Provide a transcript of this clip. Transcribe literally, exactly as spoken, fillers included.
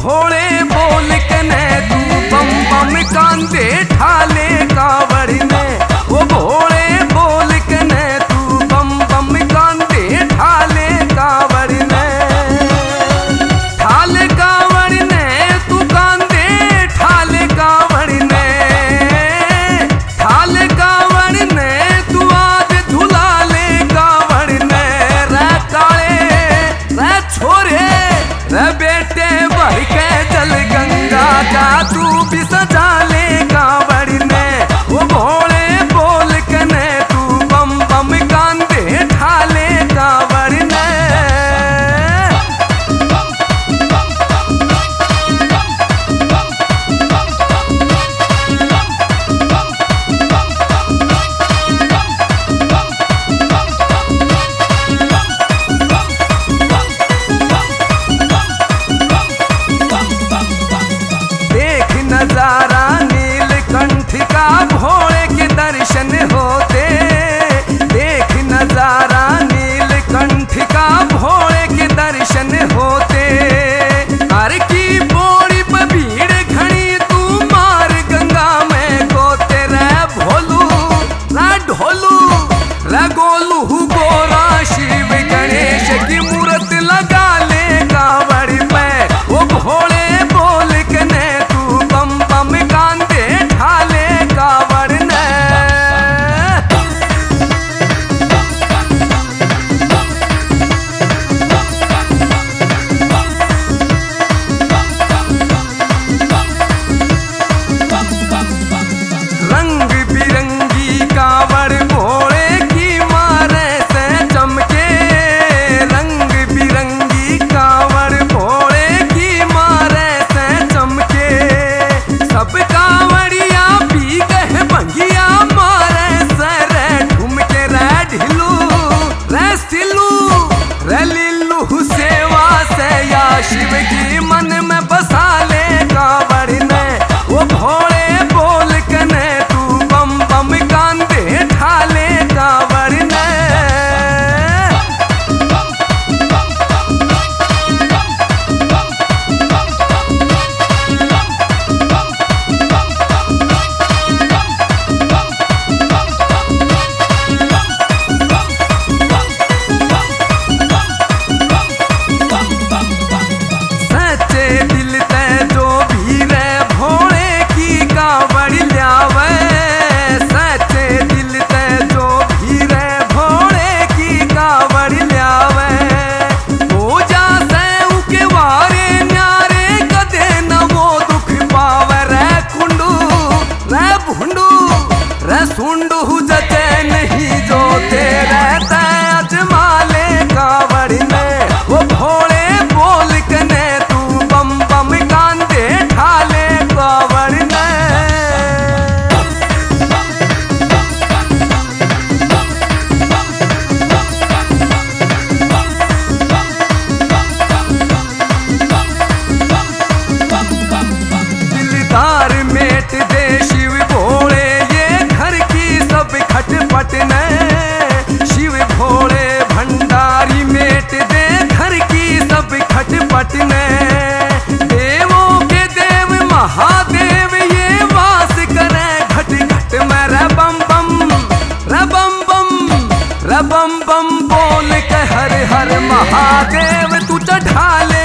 भोले बोल के ने तू बम बम कांदे ठाले कावड़ ने। वो भोले बोल के ने तू बम बम कांदे ठाले कावड़ ने। ठाले कावड़ ने तू कांदे ठाले कावड़ ने। ठाले कावड़ ने तू आज धुला ले कावड़ ने। रे काले रे छोरे रे बेटे भर के जल गंगा का तू भी सजा ले कावड़ ने। वो भोले बोल के ने तू बम बम कांदे ठाले कावड़ ने। देख नजारा नीलकंठ का भोले के दर्शन होते। देख नजारा नीलकंठ का भोले के दर्शन होते। हर की बोरी पे भीड़ घनी तू मार गंगा में गोते। रे भोलू रे ढोलू रे गोलू गोरा शिव गणेश की मूर्त लगा ले कावड़ पे। वो भोले बोल के ने तू बम बम कांदे ठाले कावड़ ने। रंग बिरंगी कावड़ भोले की मारे से चमके। रंग बिरंगी कावड़ भोले की मारे से चमके। सब कावड़िया पी गए भंगिया मारे से रे ठुमके। रे ढिलू रे सिलू रे लिल्लू सेवा से या शिव की मन में बसा ले कावड़ ने। वो भोले बोल के ने तू बम बम कांदे ठाले कावड़ ने। सच्चे दिल ते जो भी रे भोले की कावड़ ल्यावे। सच्चे दिल ते जो भी रे भोले की कावड़ ल्यावे। पूजा से उके वारे न्यारे कदे न वो दुख पावे। रे कुंडू रे भुंडू रे सुंडू जते नहीं जो तेरे ते अजमा ले कावड़ ने। वो भोले बोल के ने तू बम बम कांदे ठाले कावड़ ने। दिलदार मेट दे शिव भोले ये घर की सब खटपट ने। शिव भोले भंडारी मेट दे घर की सब खटपट ने। देवों के देव महादेव ये वास करे घट घट में। रे बम बम रे बम बम रे बम बम बोल के हर हर महादेव तू चढ़ा ले